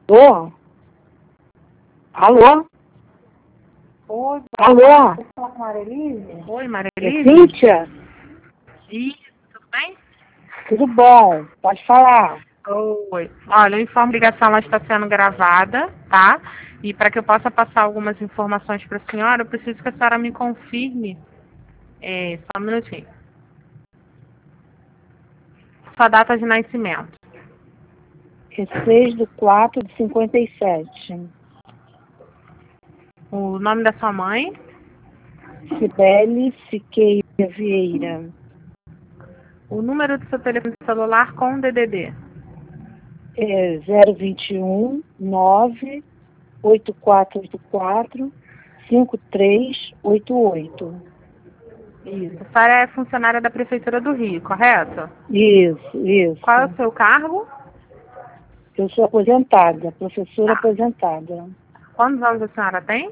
Alô? Alô? Oi, Alô? vou falar com a Marelise? Oi, É Marelise? Cíntia? Isso, tudo bem? Tudo bom? Pode falar. Oi. Olha, eu informo que a ligação ela está sendo gravada, tá? E para que eu possa passar algumas informações para a senhora, eu preciso que a senhora me confirme. Só um minutinho. Sua data de nascimento. É 6/4/57. O nome da sua mãe. Cibele Siqueira Vieira. O número do seu telefone celular com DDD. É 021 98484 5388. Isso. A senhora é funcionária da Prefeitura do Rio, correto? Isso. Qual é o seu cargo? Eu sou aposentada, professora aposentada. Quantos anos a senhora tem?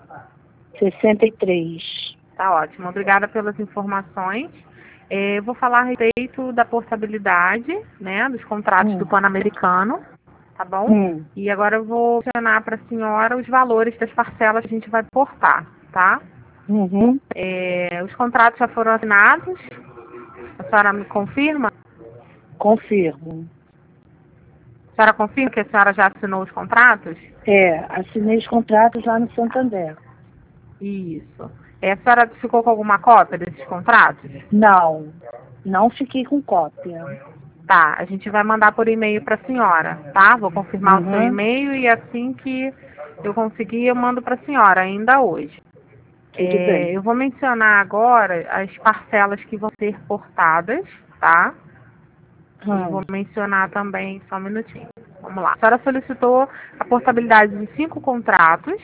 63. Tá ótimo, obrigada pelas informações. Eu vou falar a respeito da portabilidade, né, dos contratos do Pan-Americano, tá bom? E agora eu vou mencionar para a senhora os valores das parcelas que a gente vai portar, tá? Uhum. Os contratos já foram assinados, a senhora me confirma? Confirmo. A senhora confirma que a senhora já assinou os contratos? Assinei os contratos lá no Santander. Isso. A senhora ficou com alguma cópia desses contratos? Não fiquei com cópia. Tá, a gente vai mandar por e-mail para a senhora, tá? Vou confirmar o seu e-mail e assim que eu conseguir eu mando para a senhora, ainda hoje. Tudo bem. Eu vou mencionar agora as parcelas que vão ser portadas, tá? E vou mencionar também, só um minutinho. Vamos lá. A senhora solicitou a portabilidade de 5 contratos.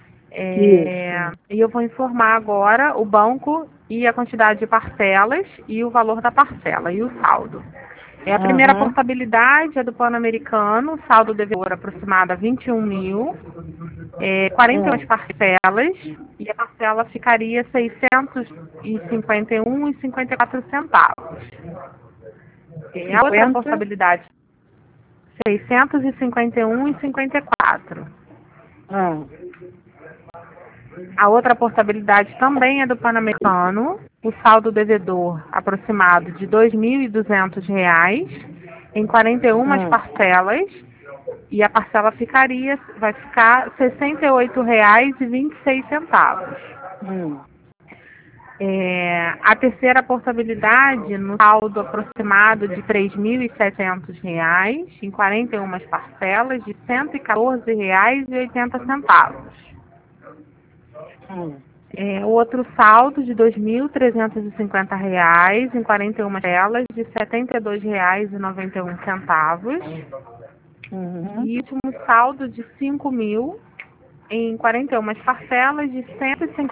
E eu vou informar agora o banco e a quantidade de parcelas e o valor da parcela e o saldo. A primeira portabilidade é do Pan-Americano, o saldo devedor aproximado a 21 mil, 41 parcelas, e a parcela ficaria 651,54 centavos. A outra portabilidade, 651,54. A outra portabilidade também é do Pan-Americano, o saldo devedor aproximado de R$ 2.200 em 41 parcelas, e a parcela vai ficar R$ 68,26. A terceira portabilidade no saldo aproximado de R$ 3.700 em 41 parcelas de R$ 114,80. O outro saldo de R$ 2.350 em 41 telas de R$ 72,91. E último saldo de R$ 5.000 em 41 parcelas de R$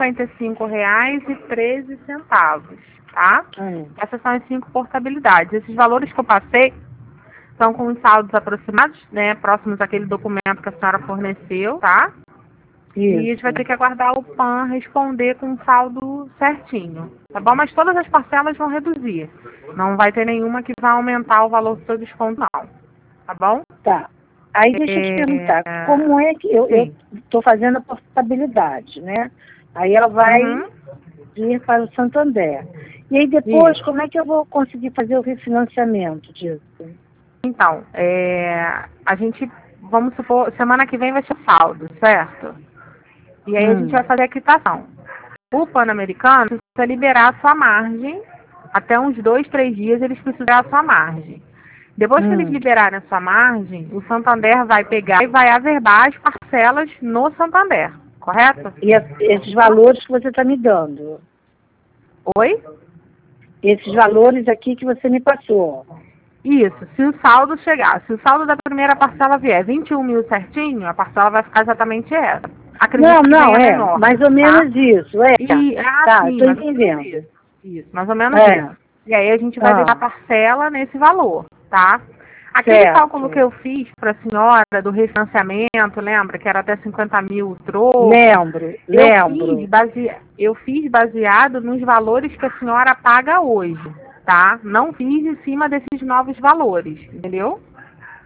155,13, tá? Essas são as 5 portabilidades. Esses valores que eu passei são com os saldos aproximados, né, próximos àquele documento que a senhora forneceu, tá? E a gente vai ter que aguardar o PAN responder com o saldo certinho, tá bom? Mas todas as parcelas vão reduzir. Não vai ter nenhuma que vai aumentar o valor do seu desconto, não. Tá bom? Tá. Aí deixa eu te perguntar, como é que eu estou fazendo a portabilidade, né? Aí ela vai ir para o Santander. E aí depois, como é que eu vou conseguir fazer o refinanciamento disso? Então, a gente, vamos supor, semana que vem vai ser saldo, certo? E aí a gente vai fazer a quitação. O Pan-Americano precisa liberar a sua margem, até uns 2, 3 dias eles precisam liberar a sua margem. Depois que eles liberarem a sua margem, o Santander vai pegar e vai averbar as parcelas no Santander, correto? E esses valores que você está me dando? Oi? Esses valores aqui que você me passou. Isso, se o saldo da primeira parcela vier 21 mil certinho, a parcela vai ficar exatamente essa. Acredito que menor, mais ou menos isso, sim, estou entendendo. Isso, mais ou menos isso. E aí a gente vai deixar a parcela nesse valor, tá? Aquele cálculo que eu fiz para a senhora do refinanciamento, lembra que era até 50 mil troco? Lembro. Eu fiz baseado nos valores que a senhora paga hoje, tá? Não fiz em cima desses novos valores, entendeu?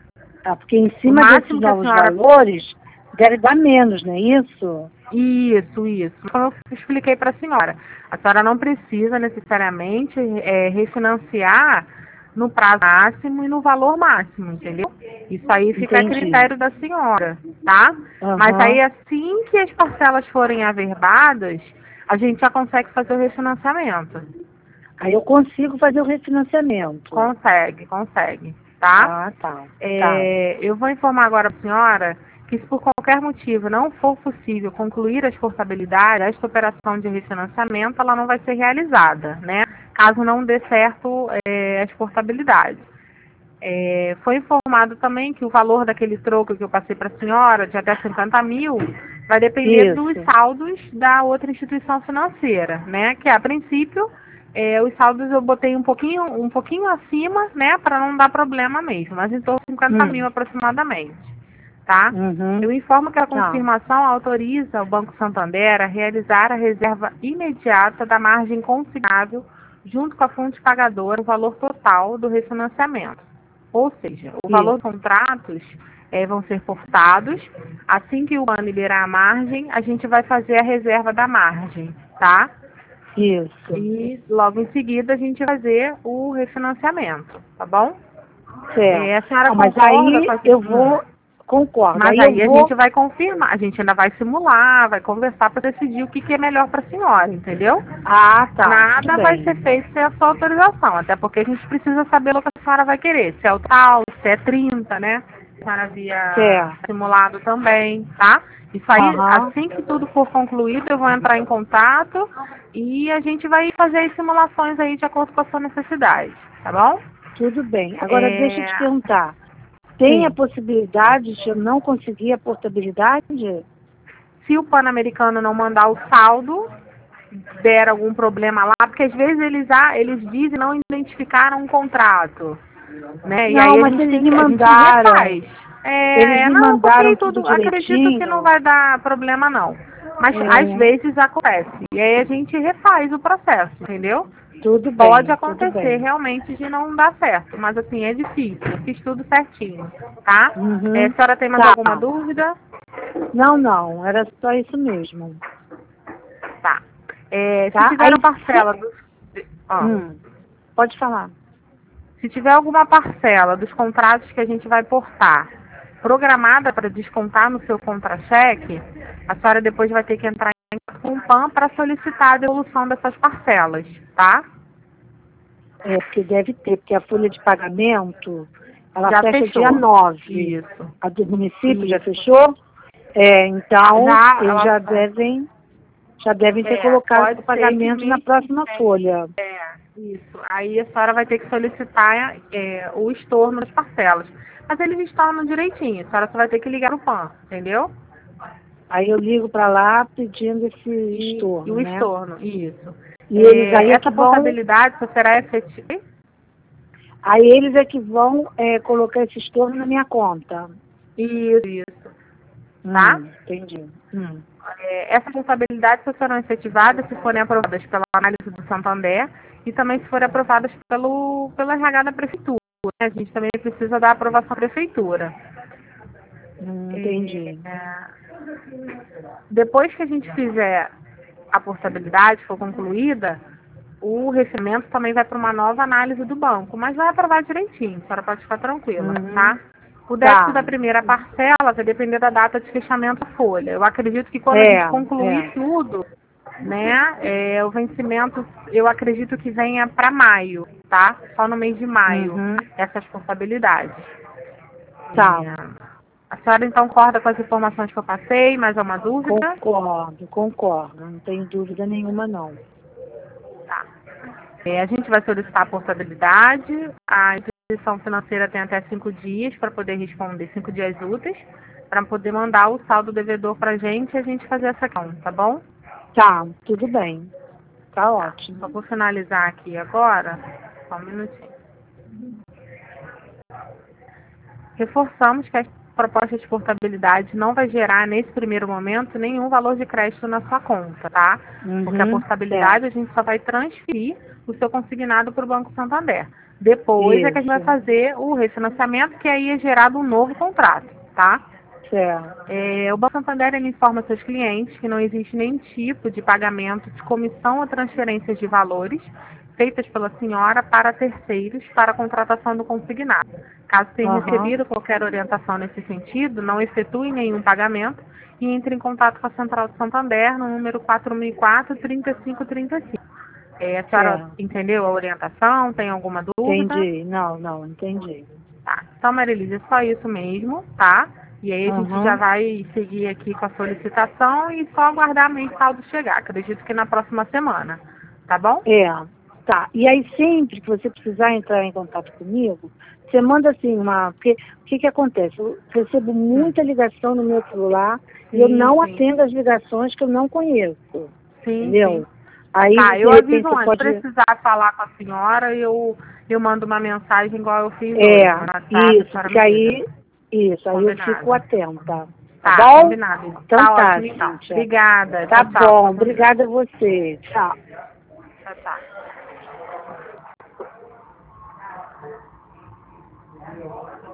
porque em O cima máximo desses que a novos senhora... valores, deve dar menos, não é isso? Isso. Como eu expliquei para a senhora. A senhora não precisa necessariamente refinanciar no prazo máximo e no valor máximo, entendeu? Isso aí fica a Entendi. critério da senhora, tá? Mas aí assim que as parcelas forem averbadas, a gente já consegue fazer o refinanciamento. Aí eu consigo fazer o refinanciamento. Consegue, tá? Ah, tá. Eu vou informar agora para a senhora que se por qualquer motivo não for possível concluir a exportabilidade, esta operação de refinanciamento ela não vai ser realizada, né? Caso não dê certo a exportabilidade. Foi informado também que o valor daquele troco que eu passei para a senhora, de até 50 mil, vai depender dos saldos da outra instituição financeira, né? Que a princípio, os saldos eu botei um pouquinho acima, né? Para não dar problema mesmo, mas em torno de 50 mil aproximadamente, tá? Eu informo que a confirmação autoriza o Banco Santander a realizar a reserva imediata da margem consignável junto com a fonte pagadora, o valor total do refinanciamento. Ou seja, o valor dos contratos vão ser portados. Assim que o banco liberar a margem, a gente vai fazer a reserva da margem, tá? Isso. E logo em seguida a gente vai fazer o refinanciamento, tá bom? Certo. A senhora Mas concorda aí com a... eu vou... Concordo. Mas aí a gente vai confirmar, a gente ainda vai simular, vai conversar para decidir o que é melhor para a senhora, entendeu? Ah, tá. Nada vai ser feito sem a sua autorização, até porque a gente precisa saber o que a senhora vai querer, se é o tal, se é 30, né? A senhora havia simulado também, tá? Isso aí, assim que tudo for concluído, eu vou entrar em contato e a gente vai fazer as simulações aí de acordo com a sua necessidade, tá bom? Tudo bem. Agora deixa eu te perguntar. Tem a possibilidade de eu não conseguir a portabilidade? Se o Pan-Americano não mandar o saldo, der algum problema lá, porque às vezes eles dizem não identificaram um contrato, né? E aí mas eles me a gente mandaram. refaz. Eles me mandaram tudo Acredito direitinho. que não vai dar problema não. Mas às vezes acontece. E aí a gente refaz o processo, entendeu? Tudo bem. Pode acontecer realmente de não dar certo, mas assim, é difícil. Eu fiz tudo certinho, tá? A senhora tem mais alguma dúvida? Não. Era só isso mesmo. Tá. Se tiver uma parcela dos... Pode falar. Se tiver alguma parcela dos contratos que a gente vai portar programada para descontar no seu contra-cheque, a senhora depois vai ter que entrar em contato com o PAN para solicitar a devolução dessas parcelas, tá? Porque deve ter, porque a folha de pagamento, ela já fecha fechou. dia 9. Isso. A do município já fechou? Então, eles já devem ter colocado o pagamento na próxima folha. Isso. Aí a senhora vai ter que solicitar o estorno das parcelas. Mas eles estornam direitinho. A senhora só vai ter que ligar no PAN, entendeu? Aí eu ligo para lá pedindo esse estorno, o estorno, isso. E eles aí essa portabilidade só será efetiva? Aí eles é que vão colocar esse estorno na minha conta. Isso. Tá? Entendi. Essa portabilidade só serão efetivadas se forem aprovadas pela análise do Santander e também se forem aprovadas pelo RH da Prefeitura. A gente também precisa da aprovação da Prefeitura. Entendi. Depois que a gente fizer a portabilidade, for concluída, o recebimento também vai para uma nova análise do banco, mas vai aprovar direitinho, a senhora pode ficar tranquila, tá? O débito da primeira parcela vai depender da data de fechamento da folha. Eu acredito que quando a gente concluir tudo, né, o vencimento, eu acredito que venha para maio, tá? Só no mês de maio, essas portabilidades. Tá. A senhora então concorda com as informações que eu passei? Mais alguma dúvida? Concordo. Não tenho dúvida nenhuma, não. Tá. A gente vai solicitar a portabilidade. A instituição financeira tem até 5 dias para poder responder, 5 dias úteis, para poder mandar o saldo devedor para a gente e a gente fazer essa questão, tá bom? Tá, tudo bem. Tá ótimo. Só vou finalizar aqui agora. Só um minutinho. Reforçamos que a proposta de portabilidade não vai gerar, nesse primeiro momento, nenhum valor de crédito na sua conta, tá? Porque a portabilidade a gente só vai transferir o seu consignado para o Banco Santander. Depois é que a gente vai fazer o refinanciamento, que aí é gerado um novo contrato, tá? Certo. O Banco Santander ele informa seus clientes que não existe nenhum tipo de pagamento de comissão ou transferências de valores feitas pela senhora para terceiros para a contratação do consignado. Caso tenha recebido qualquer orientação nesse sentido, não efetue nenhum pagamento e entre em contato com a Central de Santander no número 4004-3535. A senhora entendeu a orientação? Tem alguma dúvida? Entendi. Não, entendi. Tá. Então, Marilise, é só isso mesmo, tá? E aí a gente já vai seguir aqui com a solicitação e só aguardar a mensal chegar. Acredito que na próxima semana, tá bom? Tá. E aí sempre que você precisar entrar em contato comigo, você manda assim porque o que acontece? Eu recebo muita ligação no meu celular e eu não atendo as ligações que eu não conheço. Entendeu? Aí, tá, eu aviso antes. Se precisar falar com a senhora, eu mando uma mensagem igual eu fiz hoje. Isso, porque aí eu fico atenta. Tá bom? Combinado. Então tá, ótimo, então. Obrigada. Tá tchau, bom, obrigada a você. Tchau. Tchau.